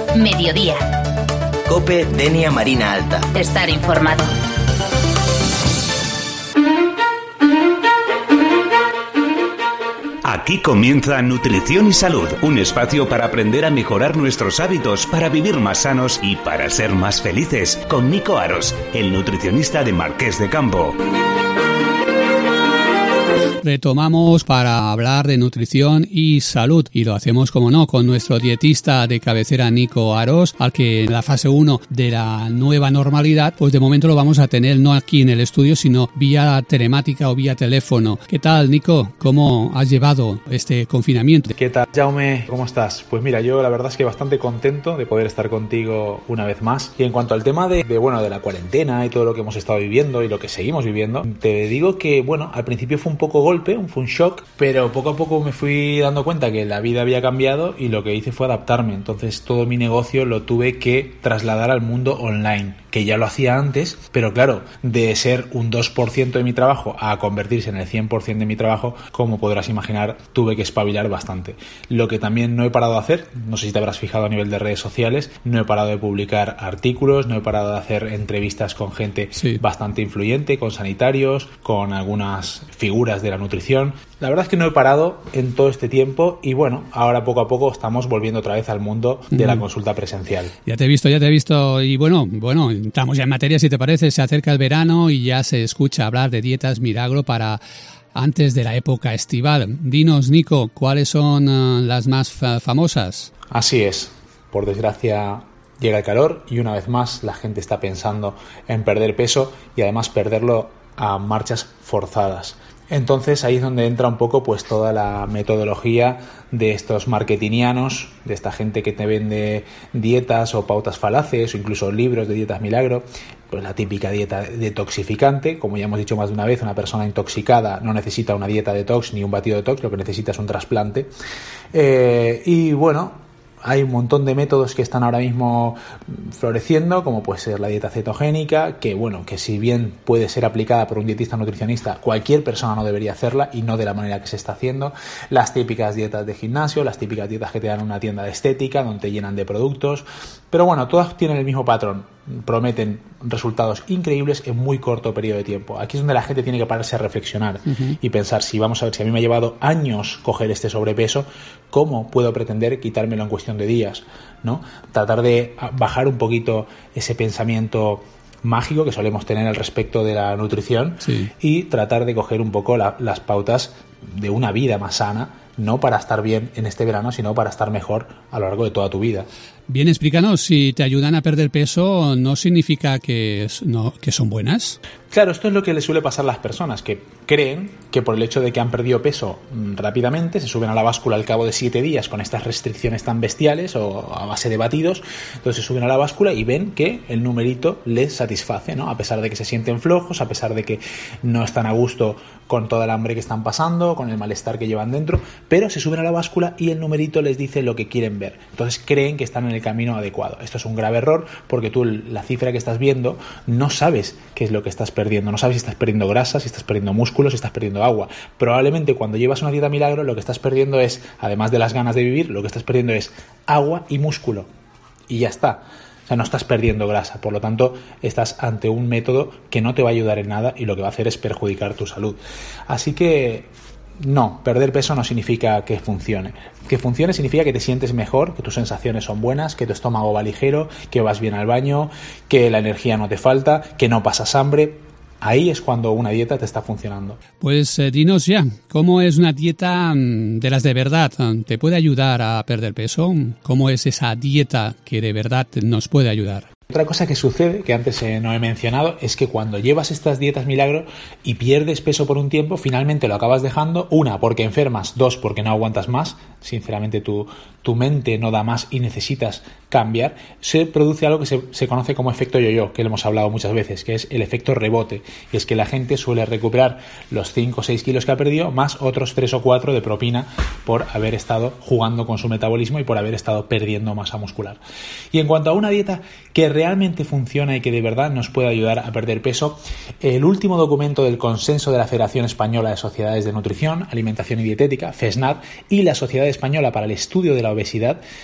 Mediodía. COPE Denia Marina Alta. Estar informado. Aquí comienza Nutrición y Salud, un espacio para aprender a mejorar nuestros hábitos, para vivir más sanos y para ser más felices, con Nico Aros, el nutricionista de Marqués de Campo. Retomamos para hablar de nutrición y salud y lo hacemos, como no, con nuestro dietista de cabecera Nico Aros, al que en la fase 1 de la nueva normalidad, pues de momento lo vamos a tener no aquí en el estudio, sino vía telemática o vía teléfono. ¿Qué tal, Nico? ¿Cómo has llevado este confinamiento? ¿Qué tal, Jaume? ¿Cómo estás? Pues mira, yo la verdad es que bastante contento de poder estar contigo una vez más. Y en cuanto al tema de la cuarentena y todo lo que hemos estado viviendo y lo que seguimos viviendo, te digo que, bueno, al principio fue un poco fue un shock, pero poco a poco me fui dando cuenta que la vida había cambiado y lo que hice fue adaptarme. Entonces todo mi negocio lo tuve que trasladar al mundo online, que ya lo hacía antes, pero claro, de ser un 2% de mi trabajo a convertirse en el 100% de mi trabajo, como podrás imaginar, tuve que espabilar bastante. Lo que también no he parado de hacer, no sé si te habrás fijado a nivel de redes sociales, no he parado de publicar artículos, no he parado de hacer entrevistas con gente bastante influyente, con sanitarios, con algunas figuras de la nutrición. La verdad es que no he parado en todo este tiempo y bueno, ahora poco a poco estamos volviendo otra vez al mundo de la consulta presencial. Ya te he visto y bueno, estamos ya en materia, si te parece. Se acerca el verano y ya se escucha hablar de dietas milagro para antes de la época estival. Dinos, Nico, ¿cuáles son las más famosas? Así es, por desgracia llega el calor y una vez más la gente está pensando en perder peso y además perderlo a marchas forzadas. Entonces ahí es donde entra un poco pues toda la metodología de estos marketingianos, de esta gente que te vende dietas o pautas falaces o incluso libros de dietas milagro. Pues la típica dieta detoxificante, como ya hemos dicho más de una vez, una persona intoxicada no necesita una dieta detox ni un batido detox, lo que necesita es un trasplante. Y bueno, hay un montón de métodos que están ahora mismo floreciendo, como puede ser la dieta cetogénica, que bueno, que si bien puede ser aplicada por un dietista nutricionista, cualquier persona no debería hacerla y no de la manera que se está haciendo. Las típicas dietas de gimnasio, las típicas dietas que te dan en una tienda de estética, donde te llenan de productos. Pero bueno, todas tienen el mismo patrón. Prometen resultados increíbles en muy corto periodo de tiempo. Aquí es donde la gente tiene que pararse a reflexionar y pensar, si vamos a ver, si a mí me ha llevado años coger este sobrepeso, ¿cómo puedo pretender quitármelo en cuestión de días? ¿No? Tratar de bajar un poquito ese pensamiento mágico que solemos tener al respecto de la nutrición y tratar de coger un poco las pautas de una vida más sana, no para estar bien en este verano, sino para estar mejor a lo largo de toda tu vida. Bien, explícanos, si te ayudan a perder peso, ¿no significa que son buenas? Claro, esto es lo que le suele pasar a las personas, que creen que por el hecho de que han perdido peso rápidamente, se suben a la báscula al cabo de 7 días con estas restricciones tan bestiales o a base de batidos, entonces se suben a la báscula y ven que el numerito les satisface, ¿no? A pesar de que se sienten flojos, a pesar de que no están a gusto con toda el hambre que están pasando, con el malestar que llevan dentro, pero se suben a la báscula y el numerito les dice lo que quieren ver. Entonces creen que están en el camino adecuado. Esto es un grave error porque tú la cifra que estás viendo no sabes qué es lo que estás perdiendo, no sabes si estás perdiendo grasa, si estás perdiendo músculos, si estás perdiendo agua. Probablemente cuando llevas una dieta milagro lo que estás perdiendo es, además de las ganas de vivir, lo que estás perdiendo es agua y músculo. Y ya está. O sea, no estás perdiendo grasa, por lo tanto estás ante un método que no te va a ayudar en nada y lo que va a hacer es perjudicar tu salud. Así que no, perder peso no significa que funcione. Que funcione significa que te sientes mejor, que tus sensaciones son buenas, que tu estómago va ligero, que vas bien al baño, que la energía no te falta, que no pasas hambre. Ahí es cuando una dieta te está funcionando. Pues dinos ya, ¿cómo es una dieta de las de verdad? ¿Te puede ayudar a perder peso? ¿Cómo es esa dieta que de verdad nos puede ayudar? Otra cosa que sucede, que antes no he mencionado, es que cuando llevas estas dietas milagro y pierdes peso por un tiempo, finalmente lo acabas dejando, una, porque enfermas, dos, porque no aguantas más, sinceramente tu mente no da más y necesitas cambiar, se produce algo que se conoce como efecto yo-yo, que lo hemos hablado muchas veces, que es el efecto rebote, y es que la gente suele recuperar los 5 o 6 kilos que ha perdido, más otros 3 o 4 de propina por haber estado jugando con su metabolismo y por haber estado perdiendo masa muscular. Y en cuanto a una dieta que realmente funciona y que de verdad nos puede ayudar a perder peso, el último documento del consenso de la Federación Española de Sociedades de Nutrición, Alimentación y Dietética, FESNAD, y la Sociedad Española para el Estudio de la Obesidad,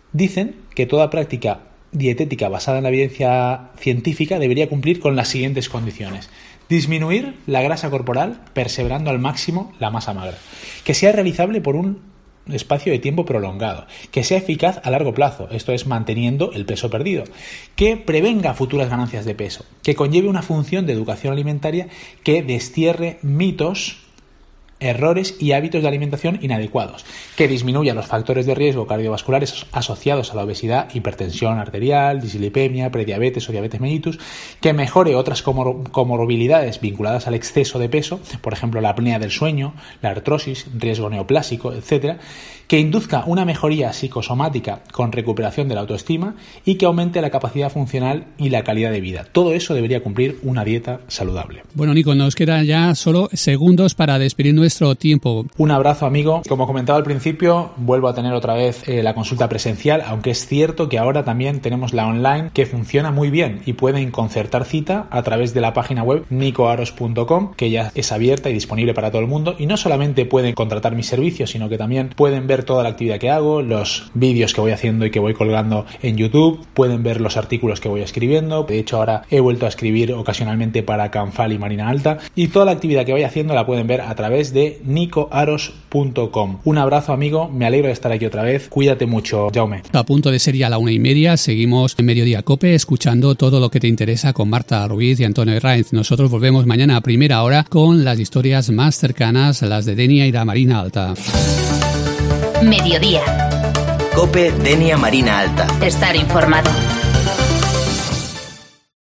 dicen que toda práctica dietética basada en la evidencia científica debería cumplir con las siguientes condiciones: disminuir la grasa corporal perseverando al máximo la masa magra, que sea realizable por un espacio de tiempo prolongado, que sea eficaz a largo plazo, esto es manteniendo el peso perdido, que prevenga futuras ganancias de peso, que conlleve una función de educación alimentaria que destierre mitos, errores y hábitos de alimentación inadecuados, que disminuya los factores de riesgo cardiovasculares asociados a la obesidad, hipertensión arterial, dislipemia, prediabetes o diabetes mellitus, que mejore otras comorbilidades vinculadas al exceso de peso, por ejemplo la apnea del sueño, la artrosis, riesgo neoplásico, etc., que induzca una mejoría psicosomática con recuperación de la autoestima y que aumente la capacidad funcional y la calidad de vida. Todo eso debería cumplir una dieta saludable. Bueno, Nico, nos quedan ya solo segundos para despedir nuestro tiempo. Un abrazo, amigo. Como comentaba al principio, vuelvo a tener otra vez la consulta presencial, aunque es cierto que ahora también tenemos la online, que funciona muy bien y pueden concertar cita a través de la página web nicoaros.com, que ya es abierta y disponible para todo el mundo, y no solamente pueden contratar mis servicios, sino que también pueden ver toda la actividad que hago, los vídeos que voy haciendo y que voy colgando en YouTube, pueden ver los artículos que voy escribiendo. De hecho, ahora he vuelto a escribir ocasionalmente para Canfal y Marina Alta, y toda la actividad que voy haciendo la pueden ver a través de nicoaros.com. Un abrazo, amigo, me alegro de estar aquí otra vez. Cuídate mucho, Jaume. A punto de ser ya la 1:30, seguimos en Mediodía Cope escuchando todo lo que te interesa con Marta Ruiz y Antonio Herranz. Nosotros volvemos mañana a primera hora con las historias más cercanas, las de Denia y la Marina Alta. Mediodía. Cope Denia Marina Alta. Estar informado.